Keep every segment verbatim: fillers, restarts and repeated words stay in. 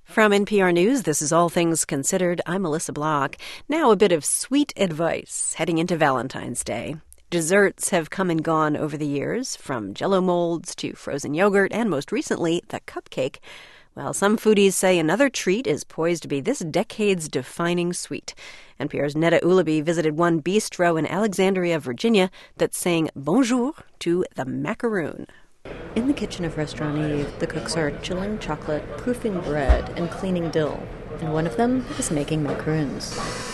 From N P R News, this is All Things Considered. I'm Melissa Block. Now a bit of sweet advice heading into Valentine's Day. Desserts have come and gone over the years, from Jell-O molds to frozen yogurt and, most recently, the cupcake. Well, some foodies say another treat is poised to be this decade's defining sweet. N P R's Neda Ulaby visited one bistro in Alexandria, Virginia, that's saying bonjour to the macaroon. In the kitchen of Restaurant Eve, the cooks are chilling chocolate, proofing bread, and cleaning dill. And one of them is making macaroons.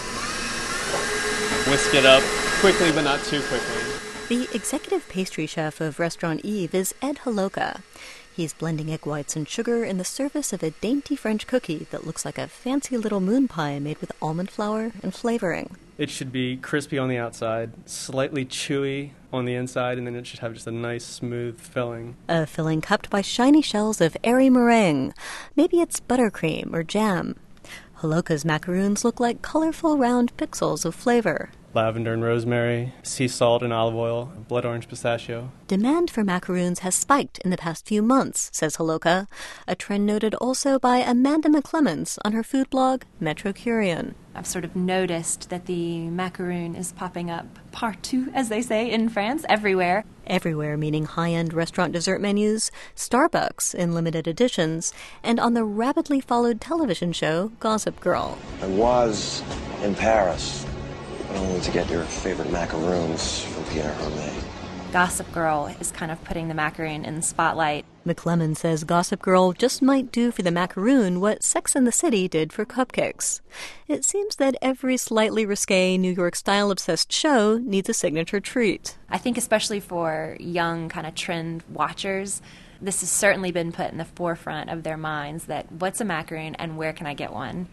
Whisk it up quickly, but not too quickly. The executive pastry chef of Restaurant Eve is Ed Holoka. He's blending egg whites and sugar in the service of a dainty French cookie that looks like a fancy little moon pie made with almond flour and flavoring. It should be crispy on the outside, slightly chewy on the inside, and then it should have just a nice, smooth filling. A filling cupped by shiny shells of airy meringue. Maybe it's buttercream or jam. Holoka's macaroons look like colorful round pixels of flavor. Lavender and rosemary, sea salt and olive oil, blood orange pistachio. Demand for macaroons has spiked in the past few months, says Holoka, a trend noted also by Amanda McClemens on her food blog, Metro Curian. I've sort of noticed that the macaroon is popping up partout, as they say in France, everywhere. Everywhere meaning high-end restaurant dessert menus, Starbucks in limited editions, and on the rapidly followed television show Gossip Girl. I was in Paris, but only to get your favorite macaroons from Pierre Hermé. Gossip Girl is kind of putting the macaroon in the spotlight. McClemens says Gossip Girl just might do for the macaroon what Sex and the City did for cupcakes. It seems that every slightly risque New York style-obsessed show needs a signature treat. I think especially for young kind of trend watchers, this has certainly been put in the forefront of their minds, that what's a macaroon and where can I get one?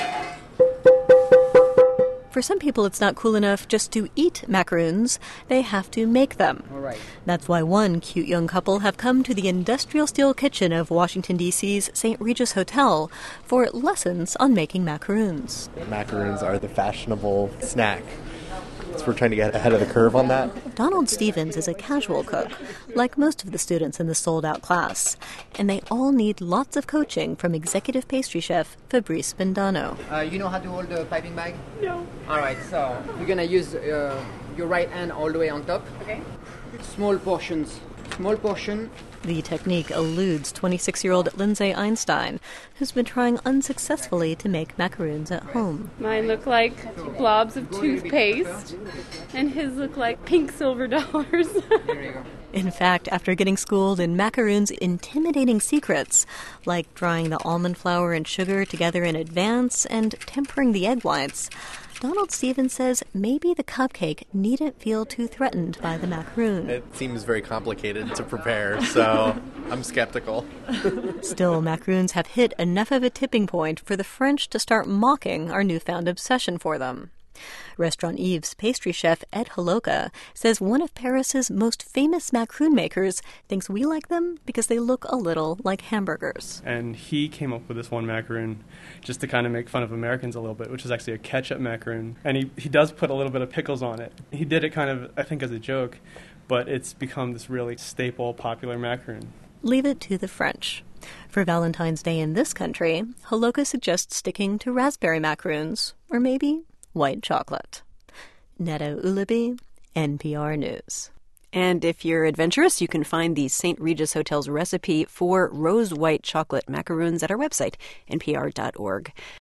For some people, it's not cool enough just to eat macaroons. They have to make them. All right. That's why one cute young couple have come to the industrial steel kitchen of Washington, D C's Saint Regis Hotel for lessons on making macaroons. Macaroons are the fashionable snack. So we're trying to get ahead of the curve on that. Donald Stevens is a casual cook, like most of the students in the sold-out class. And they all need lots of coaching from executive pastry chef Fabrice Bendano. Uh, you know how to hold the piping bag? No. All right, so you're going to use uh, your right hand all the way on top. Okay. Small portions. Small portion. The technique eludes twenty-six-year-old Lindsay Einstein, who's been trying unsuccessfully to make macaroons at home. Mine look like blobs of toothpaste, and his look like pink silver dollars. There you go. In fact, after getting schooled in macaroons' intimidating secrets, like drying the almond flour and sugar together in advance and tempering the egg whites, Donald Stevens says maybe the cupcake needn't feel too threatened by the macaroon. It seems very complicated to prepare, so I'm skeptical. Still, macaroons have hit enough of a tipping point for the French to start mocking our newfound obsession for them. Restaurant Eve's pastry chef Ed Holoka says one of Paris's most famous macaroon makers thinks we like them because they look a little like hamburgers. And he came up with this one macaroon just to kind of make fun of Americans a little bit, which is actually a ketchup macaroon. And he, he does put a little bit of pickles on it. He did it kind of, I think, as a joke, but it's become this really staple, popular macaroon. Leave it to the French. For Valentine's Day in this country, Holoka suggests sticking to raspberry macaroons, or maybe white chocolate. Neda Ulaby, N P R News. And if you're adventurous, you can find the Saint Regis Hotel's recipe for rose white chocolate macaroons at our website, N P R dot org.